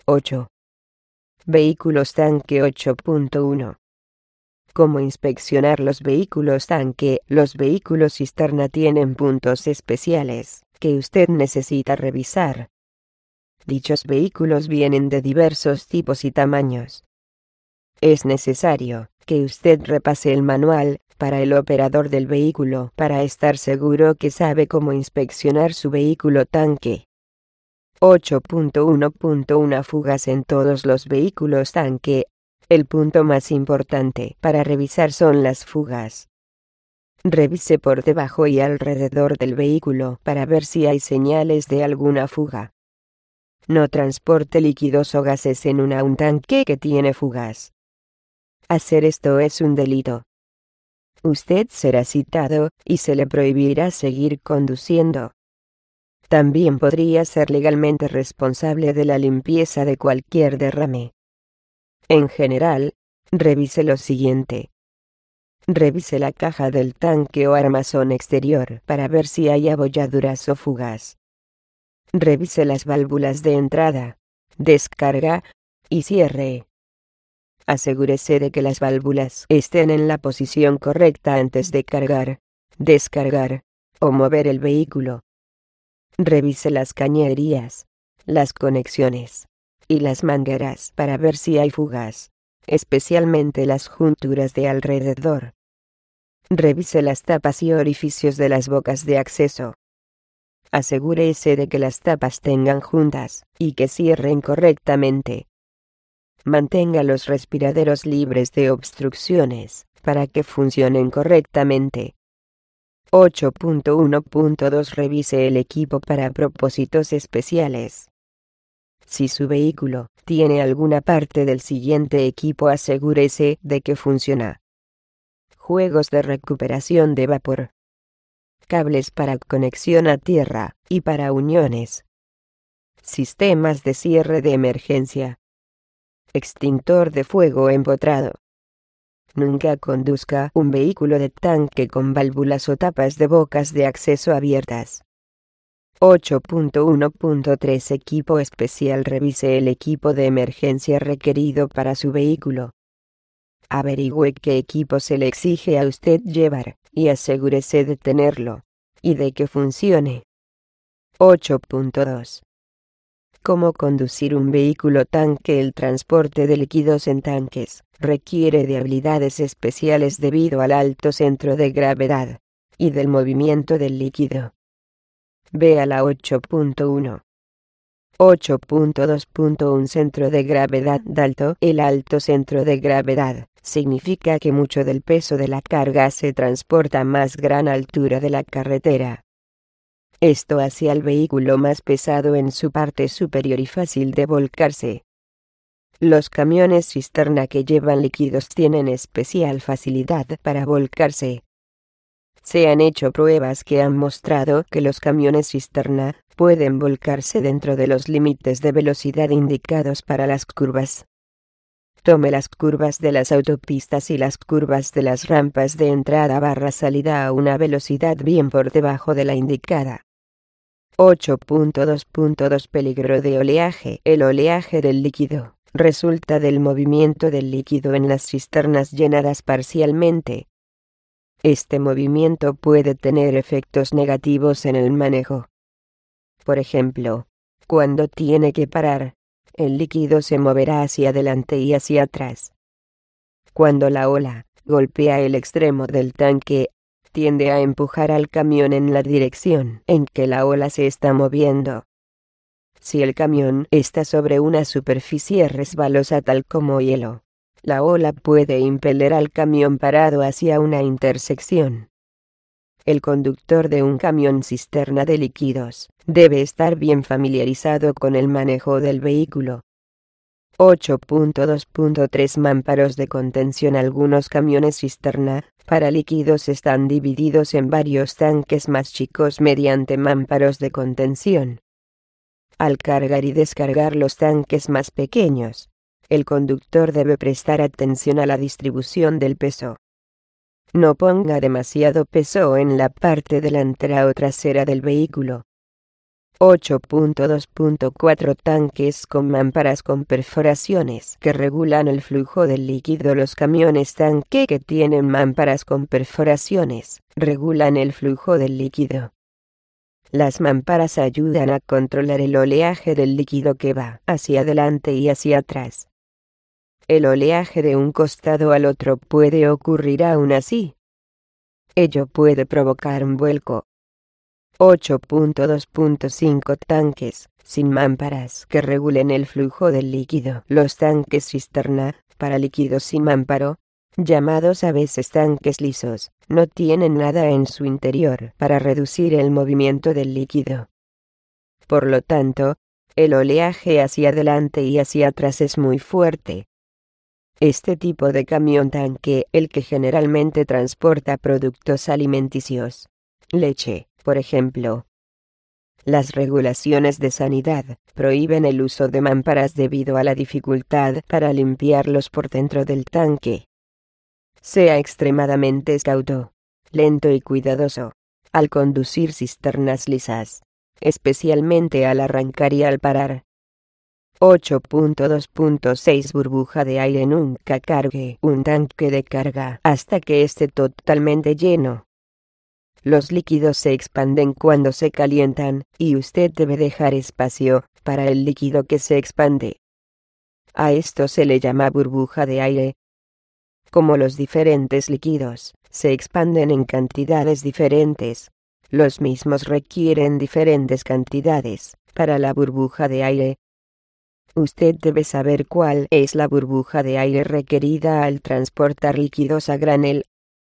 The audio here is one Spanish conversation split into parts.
8. Vehículos tanque 8.1. ¿Cómo inspeccionar los vehículos tanque? Los vehículos cisterna tienen puntos especiales que usted necesita revisar. Dichos vehículos vienen de diversos tipos y tamaños. Es necesario que usted repase el manual para el operador del vehículo para estar seguro que sabe cómo inspeccionar su vehículo tanque. 8.1.1 Fugas en todos los vehículos tanque. El punto más importante para revisar son las fugas. Revise por debajo y alrededor del vehículo para ver si hay señales de alguna fuga. No transporte líquidos o gases en un tanque que tiene fugas. Hacer esto es un delito. Usted será citado y se le prohibirá seguir conduciendo. También podría ser legalmente responsable de la limpieza de cualquier derrame. En general, revise lo siguiente. Revise la caja del tanque o armazón exterior para ver si hay abolladuras o fugas. Revise las válvulas de entrada, descarga y cierre. Asegúrese de que las válvulas estén en la posición correcta antes de cargar, descargar o mover el vehículo. Revise las cañerías, las conexiones y las mangueras para ver si hay fugas, especialmente las junturas de alrededor. Revise las tapas y orificios de las bocas de acceso. Asegúrese de que las tapas tengan juntas y que cierren correctamente. Mantenga los respiraderos libres de obstrucciones para que funcionen correctamente. 8.1.2 Revise el equipo para propósitos especiales. Si su vehículo tiene alguna parte del siguiente equipo, asegúrese de que funciona. Juegos de recuperación de vapor. Cables para conexión a tierra y para uniones. Sistemas de cierre de emergencia. Extintor de fuego empotrado. Nunca conduzca un vehículo de tanque con válvulas o tapas de bocas de acceso abiertas. 8.1.3 Equipo especial. Revise el equipo de emergencia requerido para su vehículo. Averigüe qué equipo se le exige a usted llevar, y asegúrese de tenerlo, y de que funcione. 8.2 ¿Cómo conducir un vehículo tanque? El transporte de líquidos en tanques requiere de habilidades especiales debido al alto centro de gravedad y del movimiento del líquido. Vea la 8.1. 8.2.1 Centro de gravedad alto. El alto centro de gravedad significa que mucho del peso de la carga se transporta a más gran altura de la carretera. Esto hace al vehículo más pesado en su parte superior y fácil de volcarse. Los camiones cisterna que llevan líquidos tienen especial facilidad para volcarse. Se han hecho pruebas que han mostrado que los camiones cisterna pueden volcarse dentro de los límites de velocidad indicados para las curvas. Tome las curvas de las autopistas y las curvas de las rampas de entrada/salida a una velocidad bien por debajo de la indicada. 8.2.2 Peligro de oleaje. El oleaje del líquido resulta del movimiento del líquido en las cisternas llenadas parcialmente. Este movimiento puede tener efectos negativos en el manejo. Por ejemplo, cuando tiene que parar, el líquido se moverá hacia adelante y hacia atrás. Cuando la ola golpea el extremo del tanque, tiende a empujar al camión en la dirección en que la ola se está moviendo. Si el camión está sobre una superficie resbalosa tal como hielo, la ola puede impeler al camión parado hacia una intersección. El conductor de un camión cisterna de líquidos debe estar bien familiarizado con el manejo del vehículo. 8.2.3 Mamparos de contención. Algunos camiones cisterna para líquidos están divididos en varios tanques más chicos mediante mamparos de contención. Al cargar y descargar los tanques más pequeños, el conductor debe prestar atención a la distribución del peso. No ponga demasiado peso en la parte delantera o trasera del vehículo. 8.2.4 Tanques con mamparas con perforaciones que regulan el flujo del líquido. Los camiones tanque que tienen mamparas con perforaciones regulan el flujo del líquido. Las mamparas ayudan a controlar el oleaje del líquido que va hacia adelante y hacia atrás. El oleaje de un costado al otro puede ocurrir aún así. Ello puede provocar un vuelco. 8.2.5 Tanques sin mamparas que regulen el flujo del líquido. Los tanques cisterna, para líquidos sin mámparo, llamados a veces tanques lisos, no tienen nada en su interior para reducir el movimiento del líquido. Por lo tanto, el oleaje hacia adelante y hacia atrás es muy fuerte. Este tipo de camión tanque, el que generalmente transporta productos alimenticios, leche, por ejemplo. Las regulaciones de sanidad prohíben el uso de mamparas debido a la dificultad para limpiarlos por dentro del tanque. Sea extremadamente cauto, lento y cuidadoso al conducir cisternas lisas, especialmente al arrancar y al parar. 8.2.6 Burbuja de aire. Nunca cargue un tanque de carga hasta que esté totalmente lleno. Los líquidos se expanden cuando se calientan, y usted debe dejar espacio para el líquido que se expande. A esto se le llama burbuja de aire. Como los diferentes líquidos se expanden en cantidades diferentes, los mismos requieren diferentes cantidades para la burbuja de aire. Usted debe saber cuál es la burbuja de aire requerida al transportar líquidos a granel.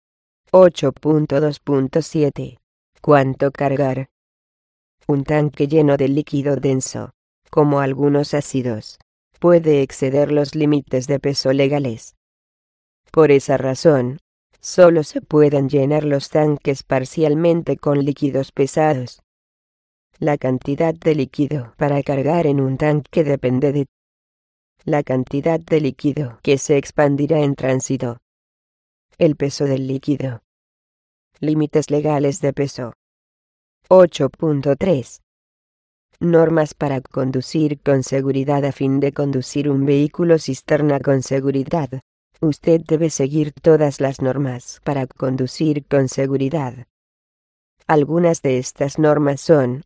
8.2.7 ¿Cuánto cargar? Un tanque lleno de líquido denso, como algunos ácidos, puede exceder los límites de peso legales. Por esa razón, solo se pueden llenar los tanques parcialmente con líquidos pesados. La cantidad de líquido para cargar en un tanque depende de la cantidad de líquido que se expandirá en tránsito. El peso del líquido. Límites legales de peso. 8.3 Normas para conducir con seguridad. A fin de conducir un vehículo cisterna con seguridad, usted debe seguir todas las normas para conducir con seguridad. Algunas de estas normas son: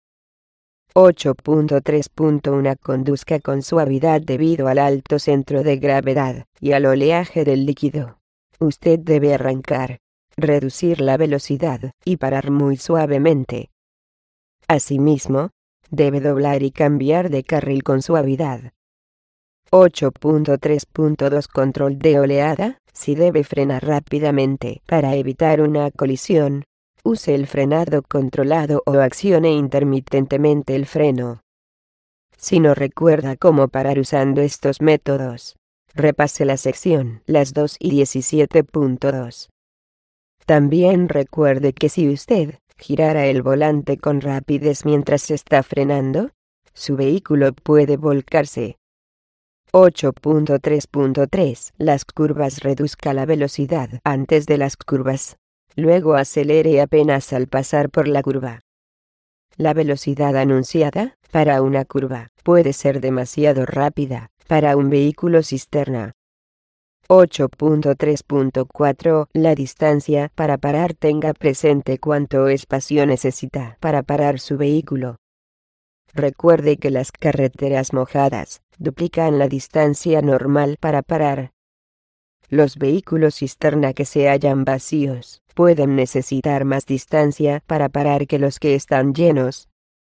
8.3.1 Conduzca con suavidad debido al alto centro de gravedad y al oleaje del líquido. Usted debe arrancar, reducir la velocidad y parar muy suavemente. Asimismo, debe doblar y cambiar de carril con suavidad. 8.3.2 Control de oleada. Si debe frenar rápidamente para evitar una colisión, use el frenado controlado o accione intermitentemente el freno. Si no recuerda cómo parar usando estos métodos, repase la sección las 2 y 17.2. También recuerde que si usted girara el volante con rapidez mientras está frenando, su vehículo puede volcarse. 8.3.3 Las curvas. Reduzca la velocidad antes de las curvas. Luego acelere apenas al pasar por la curva. La velocidad anunciada para una curva puede ser demasiado rápida para un vehículo cisterna. 8.3.4 La distancia para parar. Tenga presente cuánto espacio necesita para parar su vehículo. Recuerde que las carreteras mojadas duplican la distancia normal para parar. Los vehículos cisterna que se hallan vacíos pueden necesitar más distancia para parar que los que están llenos.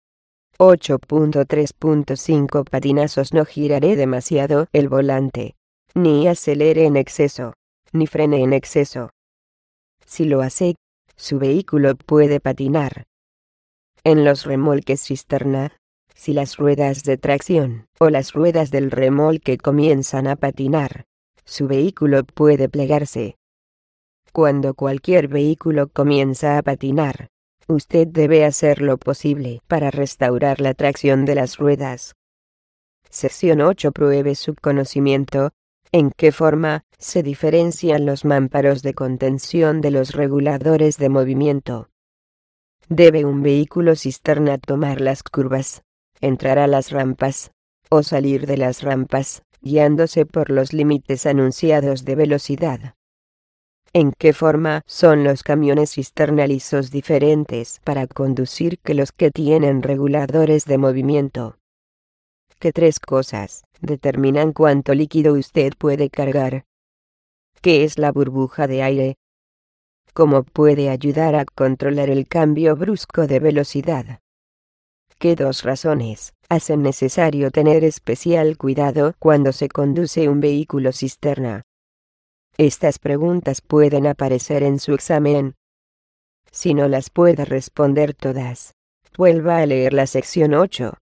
8.3.5 Patinazos. No giraré demasiado el volante, ni acelere en exceso, ni frene en exceso. Si lo hace, su vehículo puede patinar. En los remolques cisterna, si las ruedas de tracción o las ruedas del remolque comienzan a patinar, su vehículo puede plegarse. Cuando cualquier vehículo comienza a patinar, usted debe hacer lo posible para restaurar la tracción de las ruedas. Sección 8 Pruebe su conocimiento. ¿En qué forma se diferencian los mámparos de contención de los reguladores de movimiento? ¿Debe un vehículo cisterna tomar las curvas, entrar a las rampas, o salir de las rampas, guiándose por los límites anunciados de velocidad? ¿En qué forma son los camiones cisterna lisos diferentes para conducir que los que tienen reguladores de movimiento? ¿Qué tres cosas determinan cuánto líquido usted puede cargar? ¿Qué es la burbuja de aire? ¿Cómo puede ayudar a controlar el cambio brusco de velocidad? ¿Qué dos razones hacen necesario tener especial cuidado cuando se conduce un vehículo cisterna? Estas preguntas pueden aparecer en su examen. Si no las puede responder todas, vuelva a leer la sección 8.